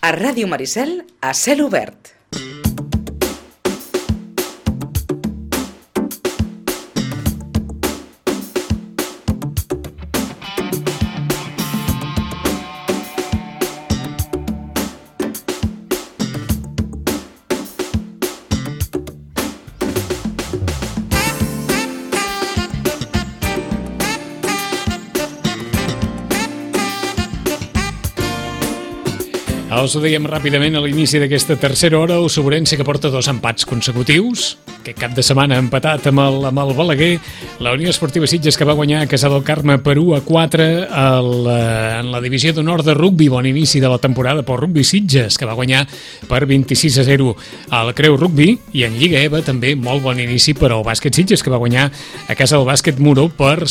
A Ràdio Maricel, a cel obert. Us ho dèiem ràpidament a l'inici d'aquesta tercera hora. El Sobrense, que porta 2 empats consecutius, que cap de setmana ha empatat amb el Balaguer. La Unió Esportiva Sitges, que va guanyar a Casa del Carme per 1-4 en la divisió d'honor de rugbi. Bon inici de la temporada pel Rugbi Sitges, que va guanyar per 26-0 al Creu Rugbi. I en Lliga EVA també molt bon inici per al Bàsquet Sitges, que va guanyar a Casa del Bàsquet Muro per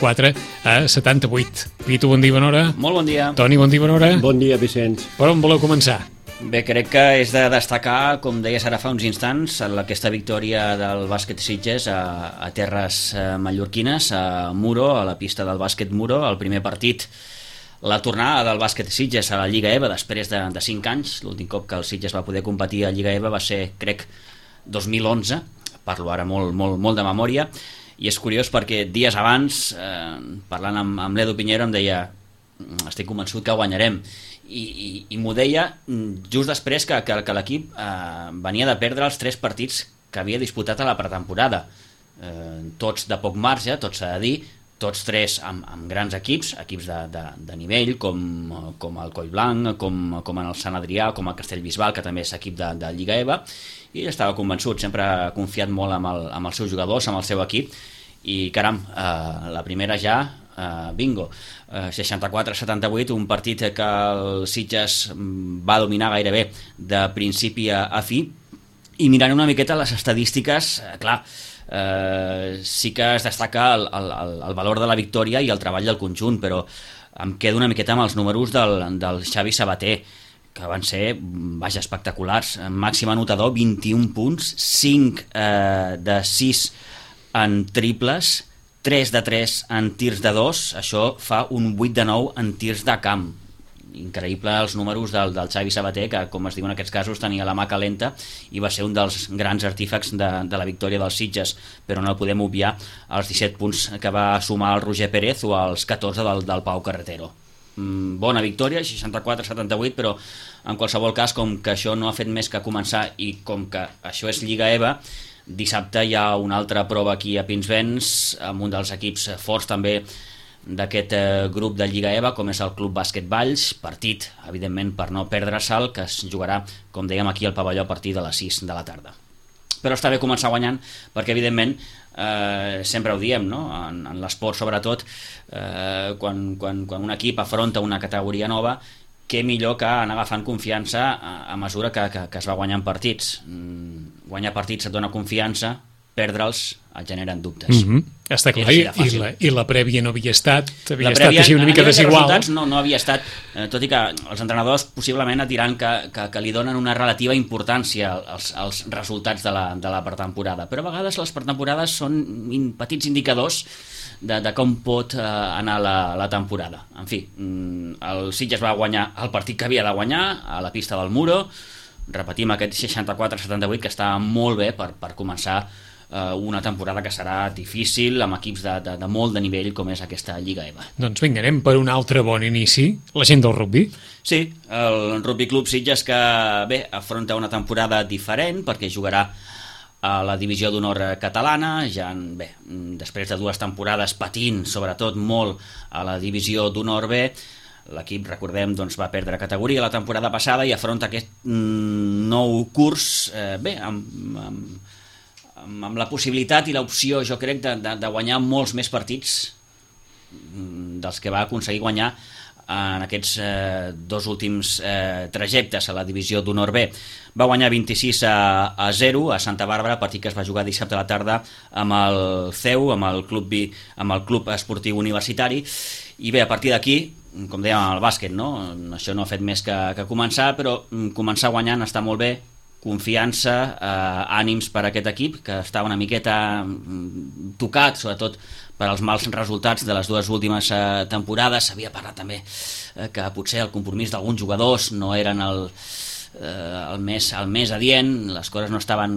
64-78. Pitu, bon dia, bona hora. Molt bon dia. Toni, bon dia, bona hora. Bon dia, Vicenç. Per on voleu començar? Bé, crec que és de destacar, com deies ara fa uns instants, aquesta victòria del bàsquet Sitges a terres mallorquines, a Muro, a la pista del bàsquet Muro, el primer partit. La tornada del bàsquet Sitges a la Lliga EVA després de 5 anys. L'últim cop que el Sitges va poder competir a Lliga EVA va ser, crec, 2011. Parlo ara molt de memòria. I és curiós perquè dies abans, parlant amb l'Edu Piñero, em deia: estic convençut que guanyarem. I m'ho deia just després que l'equip venia de perdre els 3 partits que havia disputat a la pretemporada, tots de poc marge, tots s'ha de dir, tots 3 amb grans equips de nivell, com el Collblanc, com en el Sant Adrià, com el Castellbisbal, que també és equip de Lliga EVA, i estava convençut, sempre ha confiat molt amb els seus jugadors, amb el seu equip, i caram, la primera ja, bingo, 64-78, un partit que el Sitges va dominar gairebé de principi a fi. I mirant una miqueta les estadístiques, clar, sí que es destaca el valor de la victòria i el treball del conjunt, però em quedo una miqueta amb els números del Xavi Sabater, que van ser, vaja, espectaculars. Màxim anotador, 21 punts, 5 de 6 en triples, 3 de 3 en tirs de 2, això fa un 8 de 9 en tirs de camp. Increïble els números del Xavi Sabater, que, com es diu en aquests casos, tenia la mà calenta i va ser un dels grans artífecs de la victòria dels Sitges, però no podem obviar els 17 punts que va sumar el Roger Pérez o els 14 del Pau Carretero. Bona victòria, 64-78, però en qualsevol cas, com que això no ha fet més que començar i com que això és Lliga EVA, dissabte hi ha una altra prova aquí a Pinsbens, amb un dels equips forts també d'aquest grup de Lliga EVA, com és el Club Bàsquet Valls. Partit, evidentment, per no perdre-se'l, que es jugarà, com dèiem, aquí al pavelló a partir de les 6 de la tarda. Però està bé començar guanyant, perquè evidentment sempre ho diem, no? En l'esport sobretot, quan un equip afronta una categoria nova, què millor que anar agafant confiança a mesura que es va guanyant partits. Guanyar partits et dona confiança, perdre'ls et generen dubtes. Està clar, i la prèvia no havia estat així una mica desigual. No havia estat, tot i que els entrenadors possiblement et diran que li donen una relativa importància als resultats de la pretemporada, però a vegades les pretemporades són petits indicadors de com pot anar la temporada. En fi, el Sitges va guanyar el partit que havia de guanyar a la pista del Muro. Repetim aquest 64-78, que està molt bé per començar una temporada que serà difícil amb equips de molt de nivell com és aquesta Lliga EVA. Doncs vinga, anem per un altre bon inici, la gent del rugbi. Sí, el Rugby Club Sitges, que bé, afronta una temporada diferent perquè jugarà a la divisió d'honor catalana, ja bé, després de 2 temporades patint sobretot molt a la divisió d'honor B. L'equip, recordem, doncs, va perdre categoria la temporada passada i afronta aquest nou curs bé, amb la possibilitat i l'opció, jo crec, de guanyar molts més partits dels que va aconseguir guanyar en aquests 2 últims trajectes a la divisió d'honor B. Va guanyar 26-0 a Santa Bàrbara, partit que es va jugar dissabte a la tarda amb el CEU, amb el Club Esportiu Universitari. I bé, a partir d'aquí, com dèiem, el bàsquet, no? Això no ha fet més que començar, però començar guanyant està molt bé, confiança, ànims per a aquest equip, que està una miqueta tocat, sobretot per als mals resultats de les dues últimes temporades. S'havia parlat també que potser el compromís d'alguns jugadors no eren el més adient, les coses no estaven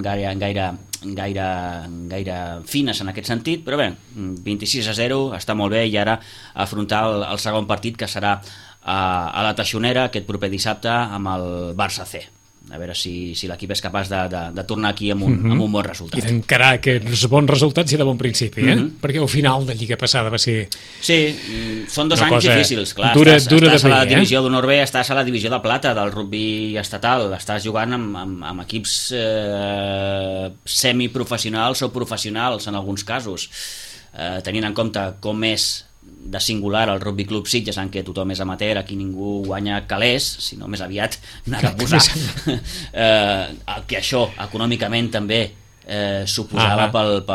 gaire fines en aquest sentit, però bé, 26-0 està molt bé, i ara afrontar el segon partit, que serà a la Taixonera aquest proper dissabte amb el Barça C. A veure si l'equip és capaç de tornar aquí amb un bon resultat. I d'encarar aquests bons resultats i de bon principi, perquè el final de Lliga passada va ser... Sí, són dos anys difícils, clar. Estàs a la divisió d'honor B, estàs a la divisió de plata del rugby estatal, estàs jugant amb equips semiprofessionals o professionals en alguns casos, tenint en compte com és de singular el Rugby Club Sitges, en què tothom és amateur, aquí ningú guanya calés, sinó més aviat anar a posar que això econòmicament també suposava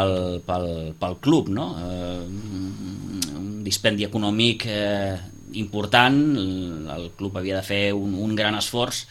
pel club, no? Un dispendi econòmic important, el club havia de fer un gran esforç,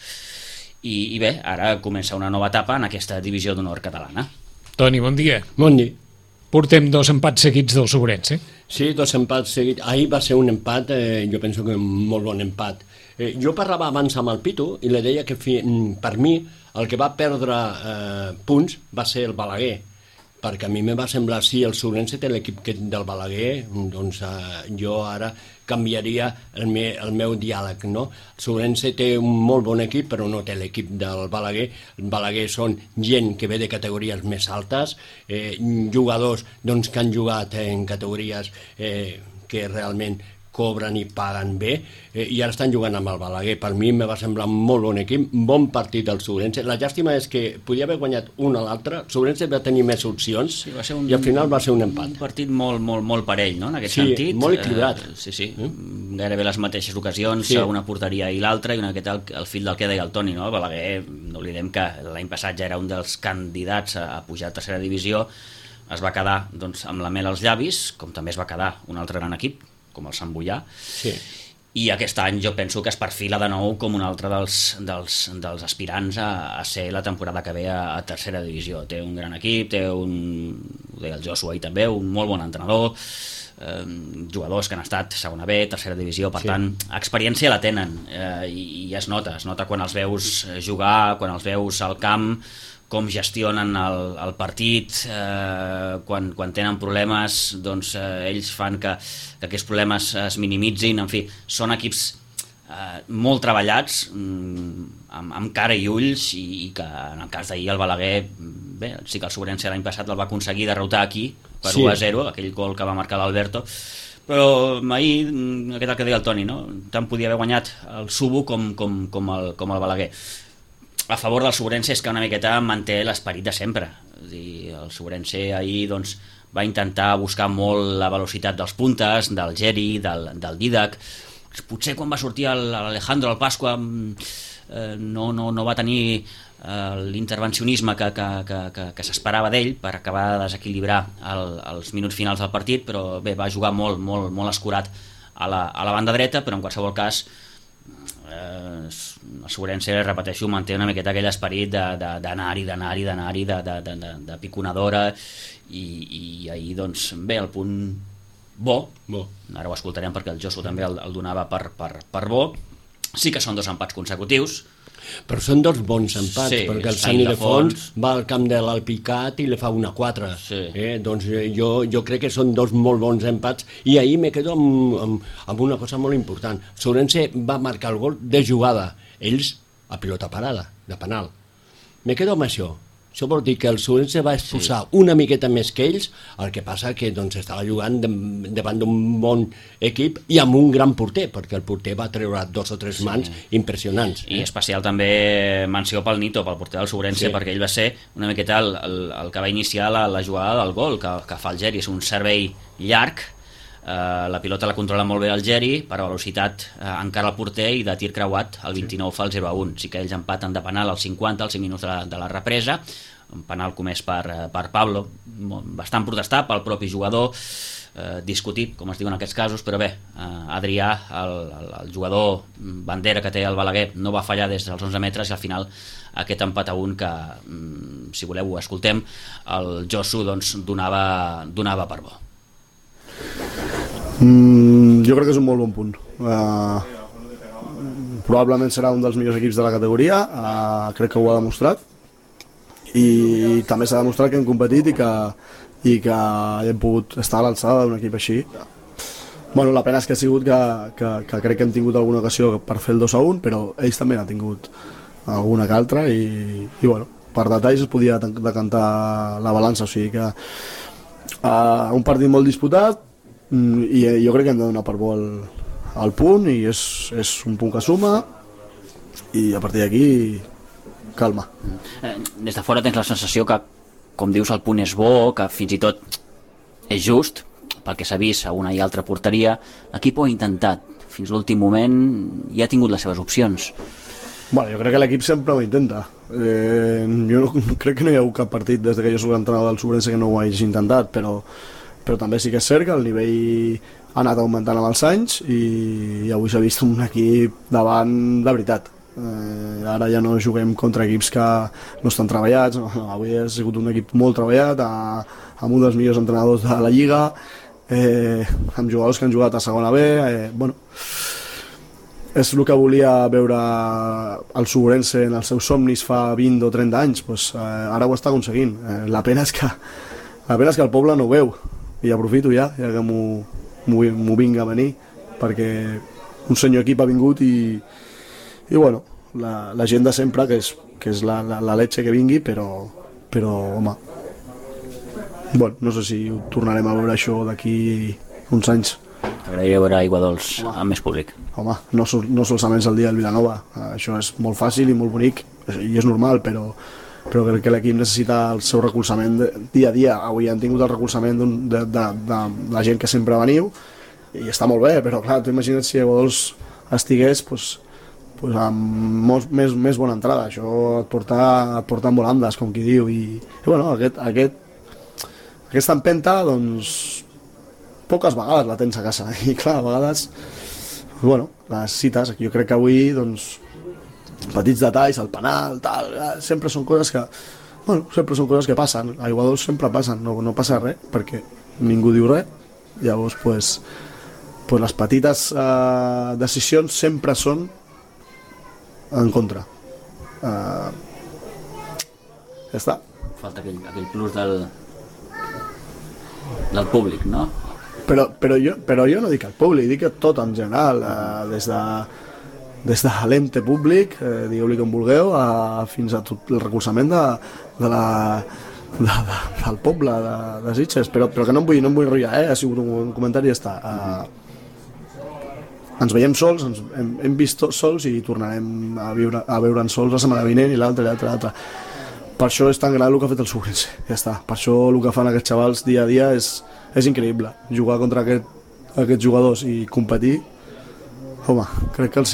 i bé, ara comença una nova etapa en aquesta divisió d'honor catalana. Toni, bon dia. Bon dia. Portem 2 empats seguits del Sobrense. Sí, 2 empats seguits. Ahir va ser un empat, jo penso que un molt bon empat. Jo parlava abans amb el Pitu i li deia que per mi el que va perdre punts va ser el Balaguer, perquè a mi me va semblar, si el Sobrense té l'equip del Balaguer, doncs jo ara canviaria el meu diàleg, no? El Sobrense té un molt bon equip, però no té l'equip del Balaguer. El Balaguer són gent que ve de categories més altes, jugadors doncs, que han jugat en categories que realment cobren i paguen bé, i ara estan jugant amb el Balaguer. Per mi me va semblar un molt bon equip, bon partit del Sobrense. La llàstima és que podia haver guanyat un a l'altre. El Sobrense va tenir més opcions, sí, i al final va ser un empat. Un partit molt parell, no?, en aquest sentit. Sí, molt equilibrat. Sí. Gairebé les mateixes ocasions, una porteria i l'altra, i una miqueta el fil del que deia el Toni, no? El Balaguer, no oblidem que l'any passat ja era un dels candidats a pujar a tercera divisió, es va quedar doncs, amb la mel als llavis, com també es va quedar un altre gran equip, com el Sant Boià, i aquest any jo penso que es perfila de nou com un altre dels aspirants a ser la temporada que ve a tercera divisió. Té un gran equip, ho deia el Joshua ahir també, un molt bon entrenador, jugadors que han estat segona B, tercera divisió, per tant, experiència la tenen, i es nota quan els veus jugar, quan els veus al camp, com gestionen el partit, quan tenen problemes, doncs ells fan que aquests problemes es minimitzin. En fi, són equips molt treballats, amb cara i ulls, i que en el cas d'ahir el Balaguer, bé, sí que el Sobrense l'any passat el va aconseguir derrotar aquí per 1-0, aquell gol que va marcar l'Alberto, però ahir, aquest el que deia el Toni, no? Tant podia haver guanyat el Subo com el Balaguer. A favor del Sobrense és que una miqueta manté l'esperit de sempre. És dir, el Sobrense ahir doncs, va intentar buscar molt la velocitat dels puntes, del Geri, del Didac. Potser quan va sortir l'Alejandro al Pasqua no va tenir l'intervencionisme que s'esperava d'ell per acabar de desequilibrar els minuts finals del partit, però bé, va jugar molt escurat a la banda dreta, però en qualsevol cas el Sobrense, repeteixo, manté una miqueta aquell esperit d'anar-hi, de piconadora, i ahir, doncs, bé, el punt bo, ara ho escoltarem perquè el Josu també el donava per bo. Sí que són 2 empats consecutius, però són 2 bons empats, perquè el Sant Ildefons va al camp de l'Alpicat i li fa 1-4. Doncs jo crec que són 2 molt bons empats, i ahir me quedo amb una cosa molt important. Sobrense va marcar el gol de jugada, ells a pilota parada, de penal. Me quedo amb això. Això vol dir que el Sobrense va expulsar una miqueta més que ells, el que passa que doncs, estava jugant davant d'un bon equip i amb un gran porter, perquè el porter va treure 2 o 3 mans impressionants. I especial també menció pel Nito, pel porter del Sobrense, perquè ell va ser una miqueta el que va iniciar la jugada del gol que fa el Geri. És un servei llarg, la pilota la controla molt bé el Geri, per velocitat encara el porter, i de tir creuat el 29 fa el 0-1. Sí que ells empaten de penal als 50, als 5 minuts de la represa, un penal comès per Pablo, bastant protestat pel propi jugador. discutit, com es diu en aquests casos, però bé, Adrià, el jugador bandera que té el Balaguer, no va fallar des dels 11 metres i al final aquest empat a 1 que, si voleu ho escoltem, el Josu doncs, donava per bo. Jo crec que és un molt bon punt. Probablement serà un dels millors equips de la categoria, crec que ho ha demostrat, i també s'ha demostrat que hem competit i que hem pogut estar a l'alçada d'un equip així. Bueno, la pena és que ha sigut que crec que hem tingut alguna ocasió per fer el 2-1, però ells també han tingut alguna que altra i bueno, per detalls es podia decantar la balança, o sigui que un partit molt disputat i jo crec que hem de donar per bo el punt i és un punt que suma i a partir d'aquí calma. Des de fora tens la sensació que, com dius, el punt és bo, que fins i tot és just, pel que s'ha vist a una i altra porteria. L'equip ho ha intentat, fins l'últim moment i ha tingut les seves opcions. Bueno, jo crec que l'equip sempre ho intenta. Jo crec que no hi ha hagut cap partit des que jo soc entrenador del Sobrense que no ho hagi intentat, però també sí que és cert que el nivell ha anat augmentant amb els anys i avui s'ha vist un equip davant de veritat. Ara ja no juguem contra equips que no estan treballats, no, avui ha sigut un equip molt treballat, amb un dels millors entrenadors de la Lliga, amb jugadors que han jugat a segona B, bueno, és el que volia veure el Sobrense en els seus somnis fa 20 o 30 anys, doncs, ara ho està aconseguint. La pena és que el poble no ho veu, i aprofito ja que m'ho vinc a venir, perquè un senyor equip ha vingut i bueno, la gent de sempre, que és la letxe que vingui, però home, bueno, no sé si ho tornarem a veure això d'aquí uns anys. T'agradaria veure Aigua Dols amb més públic? Home, no solament el dia del Vilanova, això és molt fàcil i molt bonic i és normal, però crec que l'equip necessita el seu recolzament dia a dia. Avui han tingut el recolzament de la gent que sempre veniu i està molt bé, però clar, tu imagina't si Aigua Dols estigués amb més bona entrada, això et porta en volandes, com qui diu, i bueno, aquesta empenta, doncs poques vegades la tens a casa, i clar, a vegades bueno, la necessites. Jo crec que avui doncs petits detalls, el penal, tal, sempre són coses que passen. A Aigua Dols sempre passen, no passa res, perquè ningú diu res. Llavors, pues les petites decisions sempre són en contra. Ja està. Falta aquell plus del públic, no? Però jo no dic el públic, dic tot en general, des de l'ente públic, digueu-li com vulgueu, fins a tot el recolzament del poble de Sitges, però que no em vull enrotllar, ha sigut un comentari i ja està. Ens veiem sols, hem vist sols i tornarem a veure'n sols la setmana vinent i l'altre. Per això és tan gran el que ha fet el Sobrense, ja està. Per això el que fan aquests xavals dia a dia és increïble. Jugar contra aquests jugadors i competir, home, crec que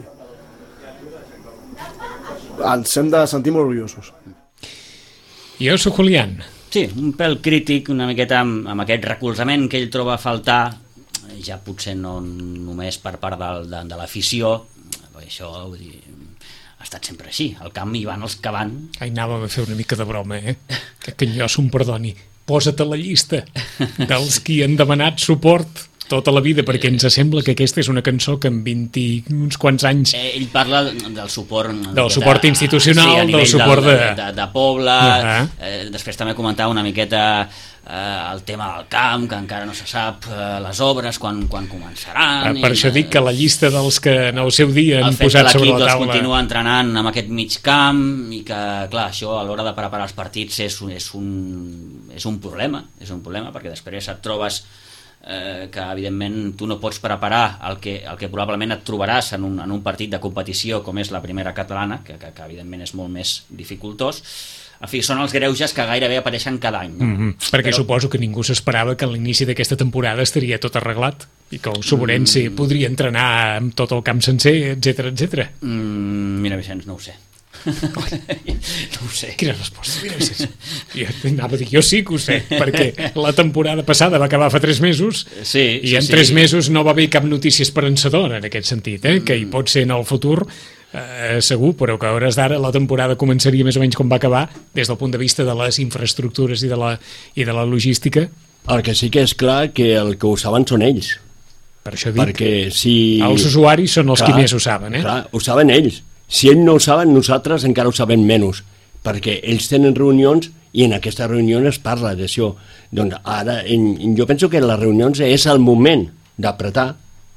ens hem de sentir molt orgullosos. Jo soc Julián. Sí, un pèl crític una miqueta amb aquest recolzament que ell troba a faltar, ja potser no només per part de l'afició, això vull dir, ha estat sempre així, al camp hi van els que van. Anàvem a fer una mica de broma, que Canyoso em perdoni, posa't a la llista dels qui han demanat suport tota la vida, perquè ens sembla que aquesta és una cançó que en 20 uns quants anys... Ell parla del suport... Del suport institucional, sí, del suport de poble, després també comentar una miqueta el tema del camp, que encara no se sap les obres, quan començaran... Per això dic que la llista dels que en el seu dia han posat sobre la taula... El fet que l'equip continua entrenant amb aquest mig camp i que, clar, això a l'hora de preparar els partits és un problema, perquè després et trobes que evidentment tu no pots preparar el que probablement et trobaràs en un partit de competició com és la primera catalana, que evidentment és molt més dificultós. En fi, són els greuges que gairebé apareixen cada any. No? Perquè suposo que ningú s'esperava que a l'inici d'aquesta temporada estaria tot arreglat i que el Sobrense podria entrenar amb tot el camp sencer, etc. Mira, Vicenç, no ho sé. No ho sé. Quina resposta? Jo anava a dir, jo sí que ho sé, perquè la temporada passada va acabar fa 3 mesos i en 3 mesos no va haver cap notícia esperançadora en aquest sentit, que hi pot ser en el futur, segur, però que a hores d'ara la temporada començaria més o menys com va acabar des del punt de vista de les infraestructures i de la logística. El que sí que és clar que el que ho saben són ells. Per això dic, perquè si... els usuaris són els qui més ho saben. Clar, ho saben ells. Si ells no ho saben, nosaltres encara ho sabem menys, perquè ells tenen reunions i en aquestes reunions es parla d'això. Doncs ara, jo penso que les reunions és el moment d'apretar.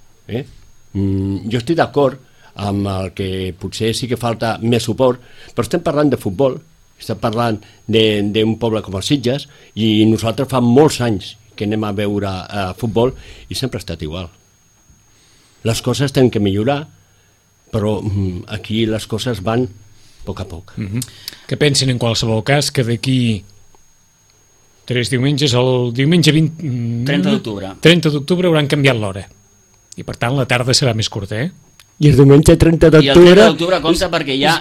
Jo estic d'acord amb el que potser sí que falta més suport, però estem parlant de futbol, estem parlant d'un poble com els Sitges, i nosaltres fa molts anys que anem a veure futbol i sempre ha estat igual. Les coses tenen que millorar, però aquí les coses van a poc a poc. Que pensin en qualsevol cas que d'aquí 3 diumenges, el diumenge 30 d'octubre hauran canviat l'hora i per tant la tarda serà més curta, I el diumenge 30 d'octubre... I el 30 d'octubre compta perquè hi ha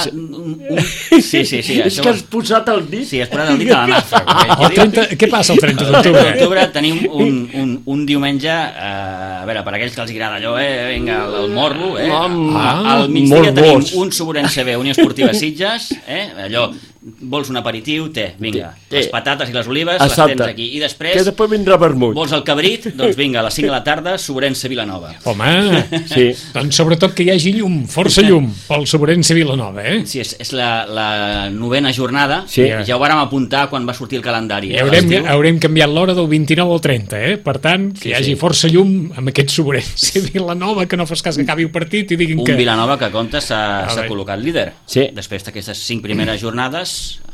Sí, és que has posat el dit. Sí, has posat el dit a la nafra. Què passa el 30 d'octubre? El 30 d'octubre tenim un diumenge, a veure, per aquells que els agrada allò, vinga, el morbo, al migdia tenim un Sobrense B, Unió Esportiva Sitges, allò, vols un aperitiu, vinga, les patates i les olives les tens aquí, i després vindrà vermut. Vols el cabrit, doncs vinga, a les 5 de la tarda, Sobrense Vilanova. Home, sí. Doncs sobretot que hi hagi llum, força llum, pel Sobrense Vilanova, Sí, és la 9ª jornada, ja ho vàrem apuntar quan va sortir el calendari. Haurem canviat l'hora del 29 al 30, per tant, que hi hagi força llum amb aquest Sobrense Vilanova, que no fos cas que acabi el partit i diguin que... Un Vilanova que compta s'ha col·locat líder. Després d'aquestes 5 primeres jornades,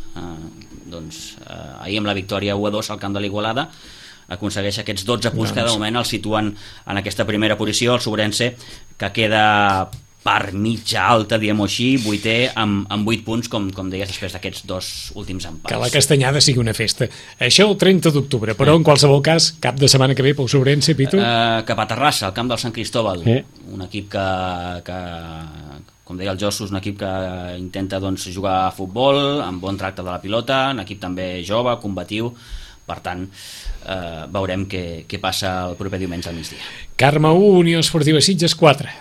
ahir amb la victòria 1-2 al camp de l'Igualada aconsegueix aquests 12 punts que de moment el situen en aquesta primera posició, el Sobrense, que queda per mitja alta, diguem-ho així, 8è amb 8 punts, com deies, després d'aquests 2 últims empats. Que la Castanyada sigui una festa. Això el 30 d'octubre, però en qualsevol cas, cap de setmana que ve pel Sobrense, Pitu? Cap a Terrassa, al camp del Sant Cristóbal, un equip que com deia el Jossus, un equip que intenta jugar a futbol, amb bon tracte de la pilota, un equip també jove, combatiu, per tant, veurem què passa el proper diumenge al migdia. Carme 1, Unió Esportiva Sitges 4.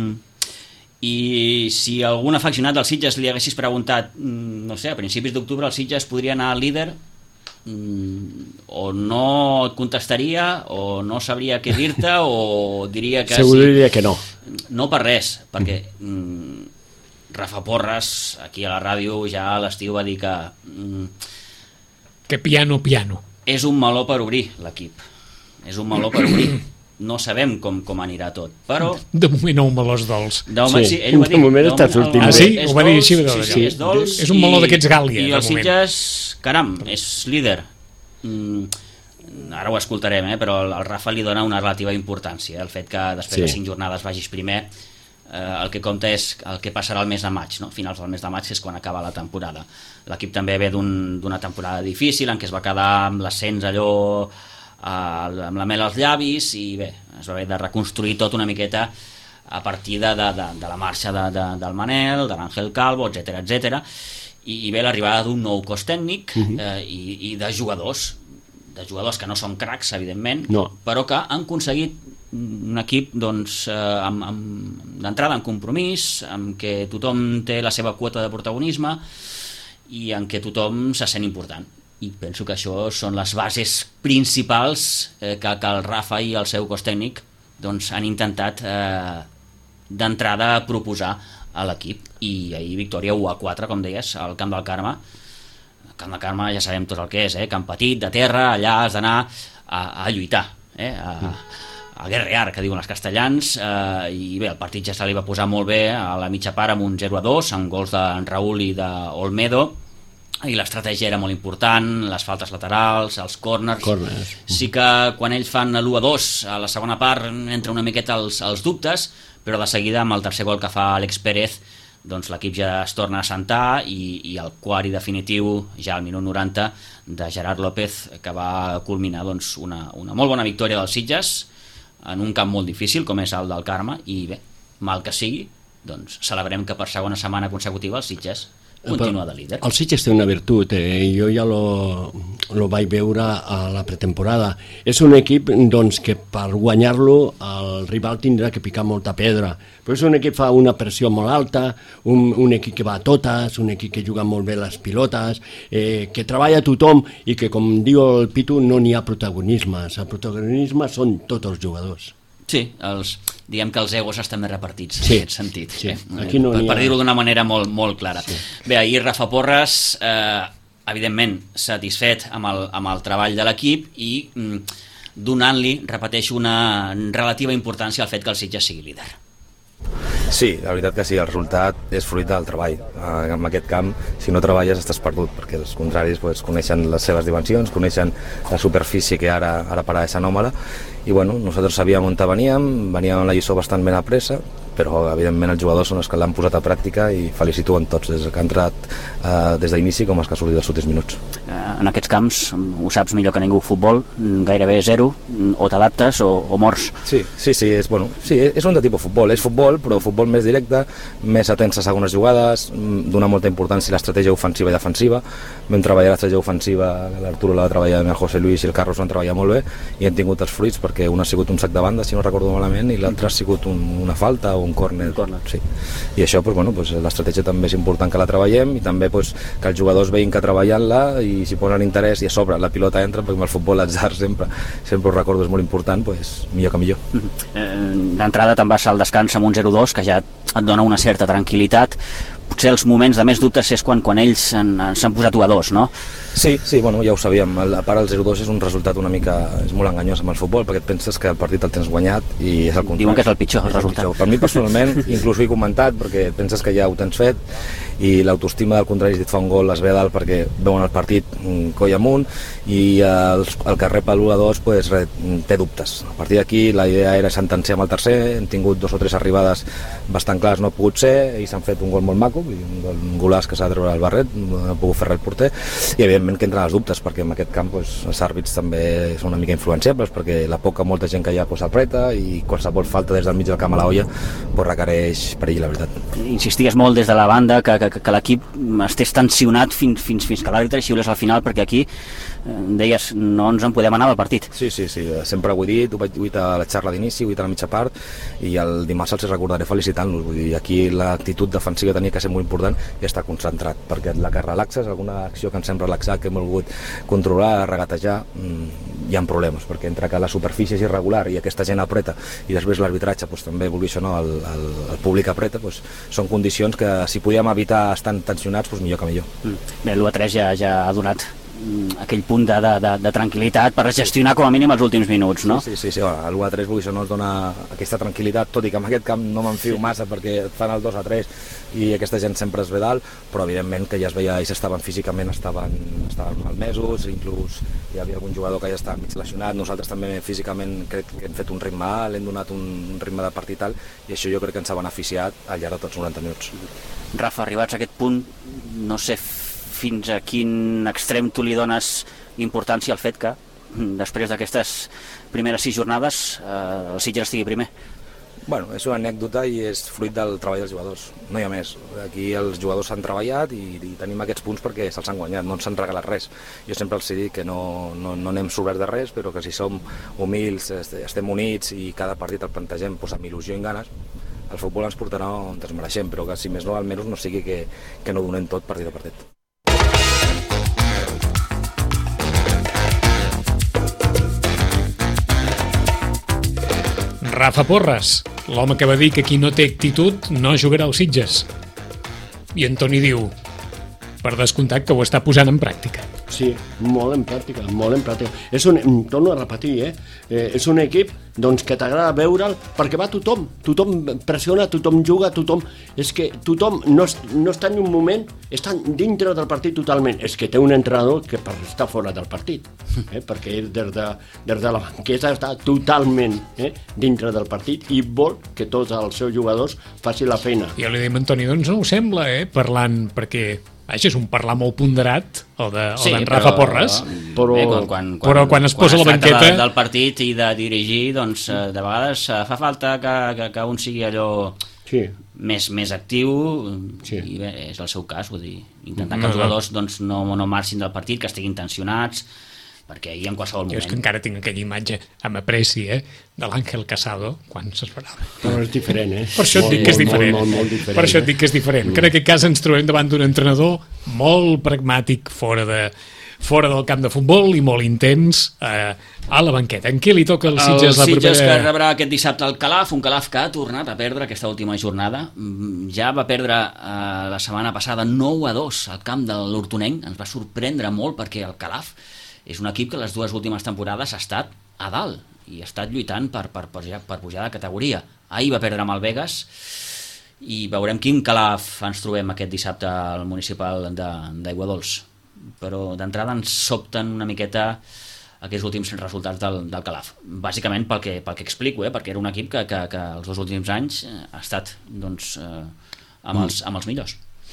I si algun afeccionat del Sitges li haguessis preguntat, no sé, a principis d'octubre el Sitges podria anar al líder, o no et contestaria, o no sabria què dir-te, o diria que segur diria que no. No per res, perquè Rafa Porres, aquí a la ràdio, ja a l'estiu va dir que piano. És un meló per obrir l'equip. És un meló per obrir. No sabem com anirà tot, però... De moment no un melós dolç. De moment sí, ell ho va dir. De moment està sortint bé. Sí? Ho va dir així? Sí, és dolç. És un meló d'aquests Gàlia, i el Sitges, caram, és líder. Ara ho escoltarem, però el Rafa li dona una relativa importància. El fet que després de 5 jornades vagis primer, el que compta és el que passarà al mes de maig, finals del mes de maig, que és quan acaba la temporada. L'equip també ve d'una temporada difícil en què es va quedar amb l'ascens allò amb la mel als llavis, i bé, es va haver de reconstruir tot una miqueta a partir de la marxa del Manel, de l'Àngel Calvo, etc. I bé, l'arribada d'un nou cos tècnic i de jugadors que no són cracs, evidentment, però que han aconseguit un equip d'entrada en compromís, en què tothom té la seva quota de protagonisme i en què tothom se sent important. I penso que això són les bases principals que el Rafa i el seu cos tècnic han intentat d'entrada proposar a l'equip. I ahir victòria 1-4, com deies, al Camp del Carme. El Camp del Carme ja sabem tot el que és, camp petit, de terra, allà has d'anar a lluitar, a guerrear, que diuen els castellans, i bé, el partit ja se li va posar molt bé a la mitja part amb un 0-2, amb gols d'en Raúl i d'Olmedo, i l'estratègia era molt important, les faltes laterals, els corners. Sí que quan ells fan l'1-2 a la segona part entra una miqueta els dubtes, però de seguida amb el tercer gol que fa Àlex Pérez l'equip ja es torna a assentar, i el quart i definitiu ja al minut 90 de Gerard López, que va culminar una molt bona victòria dels Sitges en un camp molt difícil com és el del Carme. I bé, mal que sigui, doncs celebrem que per segona setmana consecutiva el Sitges continua de líder. El Sitges té una virtut, jo ja lo vaig veure a la pretemporada. És un equip doncs, que per guanyar-lo el rival tindrà que picar molta pedra, però és un equip que fa una pressió molt alta, un equip que va a totes, un equip que juga molt bé les pilotes, que treballa tothom i que, com diu el Pitu, no n'hi ha protagonismes. El protagonisme són tots els jugadors. Sí, diguem que els egos estan més repartits en aquest sentit. Sí. Aquí no per dir-ho d'una manera molt, molt clara. Sí. Bé, ahir Rafa Porres, evidentment, satisfet amb el treball de l'equip i donant-li, repeteixo, una relativa importància al fet que el Sitges sigui líder. Sí, la veritat que sí, el resultat és fruit del treball. En aquest camp, si no treballes, estàs perdut, perquè els contraris coneixen les seves dimensions, coneixen la superfície que ara per ara és anòmala, i bueno, nosaltres sabíem on veníem amb la lliçó bastant ben apresa, però evidentment els jugadors són els que l'han posat a pràctica i felicito en tots, des que ha entrat des d'inici com els que ha sortit dels últims minuts. En aquests camps, ho saps millor que ningú, futbol gairebé zero, o t'adaptes o mors. Sí, és un de tipus futbol, és futbol, però futbol més directe, més atents a segones jugades, donar molta importància a l'estratègia ofensiva i defensiva. Vam treballar l'estratègia ofensiva, l'Arturo l'ha treballat amb el José Luis i el Carlos ho han treballat molt bé i hem tingut els fruits perquè un ha sigut un sac de banda, si no recordo malament, i l'altre ha sigut una falta o un córner. Sí. I això, l'estratègia també és important que la treballem i també que els jugadors veïn que treballant-la i si posen interès i a sobre la pilota entra, perquè amb el futbol l'atzar sempre ho recordo, és molt important, millor que millor. D'entrada te'n vas al descans amb un 0-2 que ja et dona una certa tranquil·litat. Potser els moments de més dubtes és quan ells s'han posat 1-2, no? Sí, ja ho sabíem. A part el 0-2 és un resultat una mica... és molt enganyós amb el futbol, perquè et penses que el partit el tens guanyat i és el contrari. Diuen que és el pitjor, el resultat. Per mi personalment, inclús ho he comentat, perquè et penses que ja ho tens fet i l'autoestima del contrari, si et fa un gol es ve dalt perquè veuen el partit coll amunt i el que rep l'1-2 té dubtes. A partir d'aquí la idea era sentenciar amb el tercer, hem tingut 2 o 3 arribades bastant clares, no ha pogut ser, i s'han fet un gol molt maco, un golàs que s'ha de treure al barret, no ha pogut fer res el porter, i evidentment que entren els dubtes, perquè en aquest camp els àrbits també són una mica influenciables, perquè la poca molta gent que hi ha apreta i qualsevol falta des del mig del camp a la olla requereix perill, la veritat. Insisties molt des de la banda que l'equip estés tensionat fins que l'àrbitre xiulés al final, perquè aquí deies, no ens en podem anar del partit. Sí, sempre ho he dit, ho vaig dir a la xarra d'inici, ho he dit a la mitja part, i el dimarts els recordaré felicitant-los. Vull dir, aquí l'actitud defensiva tenia que ser molt important i estar concentrat, perquè la que relaxes, alguna acció que ens hem relaxat, que hem volgut controlar, regatejar, hi ha problemes, perquè entre que la superfície és irregular i aquesta gent apreta i després l'arbitratge també vulgui això, no, el públic apreta, són condicions que si podíem evitar estar tensionats, millor que millor. Bé, l'1-3 ja ha donat aquell punt de tranquil·litat per gestionar com a mínim els últims minuts, no? Sí, l'1-3 això no ens dona aquesta tranquil·litat, tot i que en aquest camp no m'enfio massa perquè et fan el 2-3 i aquesta gent sempre es ve dalt, però evidentment que ja es veia, ells estaven físicament, estaven malmesos, inclús hi havia algun jugador que ja estava mig lesionat, nosaltres també físicament crec que hem fet un ritme alt, hem donat un ritme de partit alt i això jo crec que ens ha beneficiat al llarg de tots 90 minuts. Rafa, arribats a aquest punt, no sé fins a quin extrem tu li dones importància al fet que després d'aquestes primeres 6 jornades el Sitges estigui primer. Bueno, és una anècdota i és fruit del treball dels jugadors, no hi ha més. Aquí els jugadors s'han treballat i tenim aquests punts perquè se'ls han guanyat, no ens han regalat res. Jo sempre els dic que no n'hem sobrat de res, però que si som humils, estem units i cada partit el plantegem amb il·lusió i ganes, el futbol ens portarà on ens mereixem, però que si més no, almenys no sigui que no donem tot partit a partit. Rafa Porres, l'home que va dir que qui no té actitud no jugarà als Sitges. I Antoni diu, per descomptat que ho està posant en pràctica. Sí, molt en pràctica, molt en pràctica. Torno a repetir, és un equip que t'agrada veure'l perquè va tothom pressiona, tothom juga, és que tothom no està en un moment, està dintre del partit totalment. És que té un entrenador que està fora del partit, perquè ell des de la banqueta està totalment dintre del partit i vol que tots els seus jugadors facin la feina. Jo li dic, Antoni, doncs no ho sembla, parlant, perquè és un parlar molt ponderat, el d'en Rafa Porres, però quan es posa a la banqueta del partit i de dirigir, doncs de vegades fa falta que un sigui allò... Sí, més actiu, Sí. i bé, és el seu cas, vull dir, intentar que els jugadors doncs, no marxin del partit, que estiguin tensionats, perquè ahir en qualsevol Jo és que moment... encara tinc aquella imatge amb apreci, de l'Àngel Casado, quan s'esperava. Però és diferent, Per això et dic que és diferent. Molt diferent. Per això et dic que és diferent. Que en aquest cas ens trobem davant d'un entrenador molt pragmàtic fora del camp de futbol i molt intens a la banqueta. En què li toca al Sitges la propera... El Sitges que rebrà aquest dissabte el Calaf, un Calaf que ha tornat a perdre aquesta última jornada. Ja va perdre la setmana passada 9-2 al camp de l'Hortonenc. Ens va sorprendre molt perquè el Calaf és un equip que les dues últimes temporades ha estat a dalt i ha estat lluitant per pujar de categoria. Ahir va perdre amb el Vegas i veurem quin Calaf ens trobem aquest dissabte al municipal d'Aiguadols. Però d'entrada ens sobten una miqueta aquests últims resultats del Calaf. Bàsicament pel que explico, perquè era un equip que els dos últims anys ha estat doncs, amb els millors.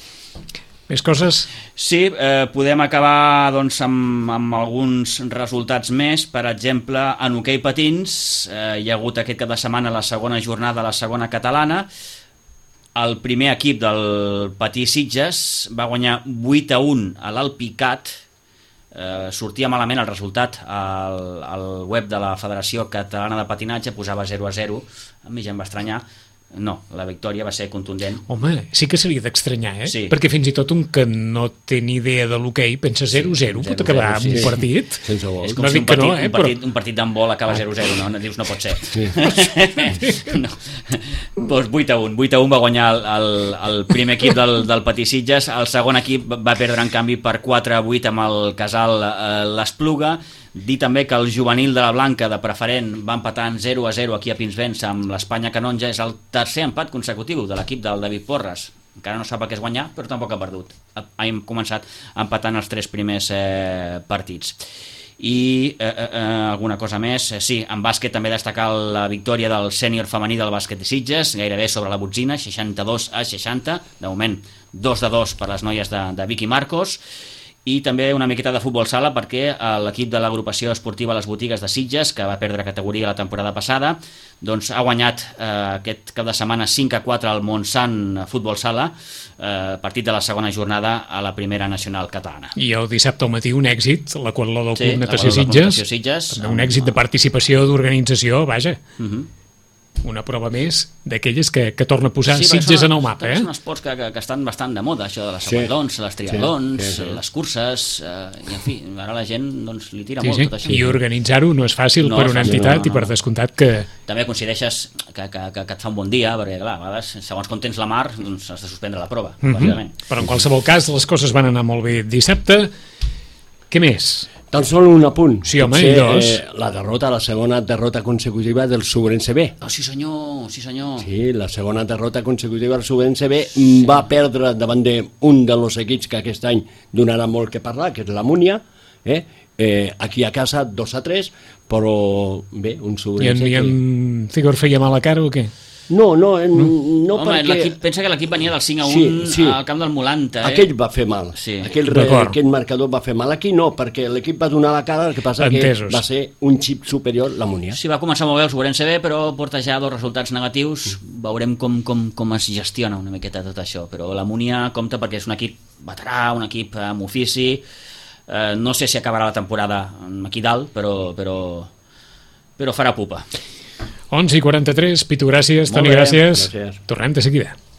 Més coses? Sí, podem acabar doncs, amb alguns resultats més. Per exemple, en hoquei patins hi ha hagut aquest cap de setmana la segona jornada de la segona catalana. El primer equip del Patí Sitges va guanyar 8-1 a l'Alpicat. Sortia malament el resultat al web de la Federació Catalana de Patinatge, posava 0-0, a mi ja em va estranyar. No, la victòria va ser contundent. Home, sí que seria d'estranyar, Sí. Perquè fins i tot un que no té ni idea de l'hoquei pensa 0-0, pot acabar amb un partit. Sense gol. És com No si dic que no, un partit d'handbol acaba 0-0, no? Dius, no pot ser. Sí. No. Doncs 8-1 va guanyar el primer equip del Patí Sitges. El segon equip va perdre en canvi per 4-8 amb el Casal l'Espluga. Dir també que el juvenil de la Blanca de preferent va empatar en 0-0 aquí a Pinsbens amb l'Espanya Canonja. És el tercer empat consecutiu de l'equip del David Porres. Encara no sap el que és guanyar, però tampoc ha perdut. Hem començat empatant els 3 primers partits. I alguna cosa més, sí, en bàsquet també destacar la victòria del sènior femení del bàsquet de Sitges, gairebé sobre la botzina, 62-60, de moment 2-2 per les noies de Vicky Marcos. I també una miqueta de futbol sala perquè l'equip de l'agrupació esportiva Les Botigues de Sitges, que va perdre categoria la temporada passada, doncs ha guanyat aquest cap de setmana 5-4 al Montsant Futbol Sala, partit de la segona jornada a la primera nacional catalana. I el dissabte al matí un èxit, la qual del Sí, Club la Natació qual del Club Natació Sitges, Sitges, també un èxit de participació, d'organització, vaja. Una prova més d'aquelles que torna a posar Sitges en el mapa, Són esports que estan bastant de moda, això de les sabatlons, les triatlons, les curses, i en fi, ara la gent doncs, li tira molt tot això. I organitzar-ho no és fàcil per una entitat i per descomptat que... També coincideixes que et fa un bon dia, perquè clar, a vegades, segons com tens la mar, doncs has de suspendre la prova, bàsicament. Però en qualsevol cas les coses van anar molt bé dissabte. Què més? Tan sol un apunt. Sí, home, i dos. La segona derrota consecutiva del Subrense B. Oh, sí senyor. Sí, la segona derrota consecutiva del Subrense B va perdre davant d'un dels equips que aquest any donarà molt que parlar, que és la Múnia, aquí a casa 2-3, però bé, un Subrense I en Cigor feia mala cara o què? No, Home, perquè... pensa que l'equip venia del 5-1 al camp del Molanta. Aquell va fer mal. Sí. Aquell marcador va fer mal. Aquí no, perquè l'equip va donar la cara, el que passa que va ser un xip superior la Múnia. Sí, va començar molt bé el Sobrense B, però porta ja 2 resultats negatius. Veurem com es gestiona una miqueta tot això. Però la Múnia compta perquè és un equip veterà, un equip amb ofici. No sé si acabarà la temporada aquí dalt, però farà pupa. 11:43, Pitu, gràcies, Toni, gràcies. Tornem de seguida.